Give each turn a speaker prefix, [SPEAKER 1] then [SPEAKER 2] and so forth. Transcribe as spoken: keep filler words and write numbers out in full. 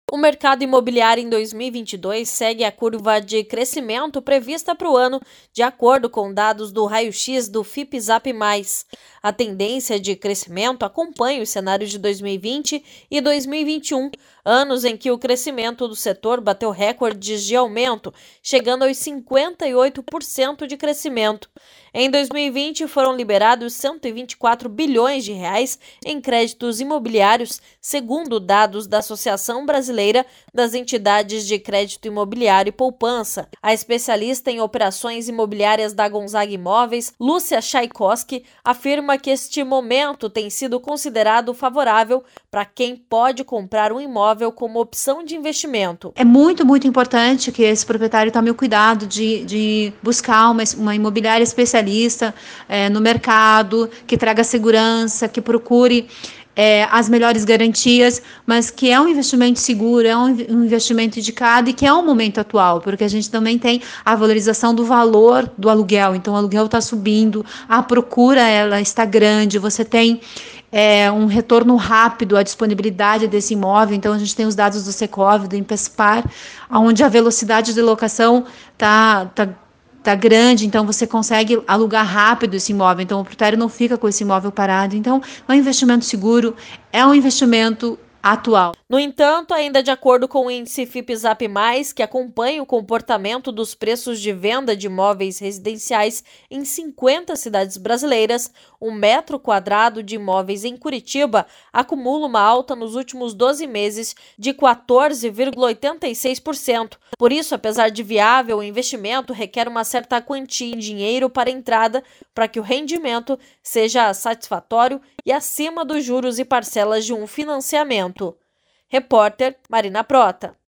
[SPEAKER 1] O mercado imobiliário em dois mil e vinte e dois segue a curva de crescimento prevista para o ano, de acordo com dados do raio-x do Fipzap mais. A tendência de crescimento acompanha os cenários de dois mil e vinte e dois mil e vinte e um, anos em que o crescimento do setor bateu recordes de aumento, chegando aos cinquenta e oito por cento de crescimento. Em dois mil e vinte, foram liberados cento e vinte e quatro bilhões de reais em créditos imobiliários, segundo dados da Associação Brasileira das Entidades de Crédito Imobiliário e Poupança. A especialista em operações imobiliárias da Gonzaga Imóveis, Lúcia Tchaikovsky, afirma que este momento tem sido considerado favorável para quem pode comprar um imóvel como opção de investimento.
[SPEAKER 2] É muito, muito importante que esse proprietário tome o cuidado de, de buscar uma, uma imobiliária especialista é, no mercado, que traga segurança, que procure É, as melhores garantias, mas que é um investimento seguro, é um investimento indicado e que é um momento atual, porque a gente também tem a valorização do valor do aluguel, então o aluguel está subindo, a procura ela está grande, você tem é, um retorno rápido à disponibilidade desse imóvel, então a gente tem os dados do Secov, do Impespar, onde a velocidade de locação está tá, tá grande, então você consegue alugar rápido esse imóvel, então o proprietário não fica com esse imóvel parado. Então, é um investimento seguro, é um investimento atual.
[SPEAKER 1] No entanto, ainda de acordo com o índice Fipzap mais, que acompanha o comportamento dos preços de venda de imóveis residenciais em cinquenta cidades brasileiras, um metro quadrado de imóveis em Curitiba acumula uma alta nos últimos doze meses de quatorze vírgula oitenta e seis por cento. Por isso, apesar de viável, o investimento requer uma certa quantia em dinheiro para entrada para que o rendimento seja satisfatório e acima dos juros e parcelas de um financiamento. Repórter Marina Prota.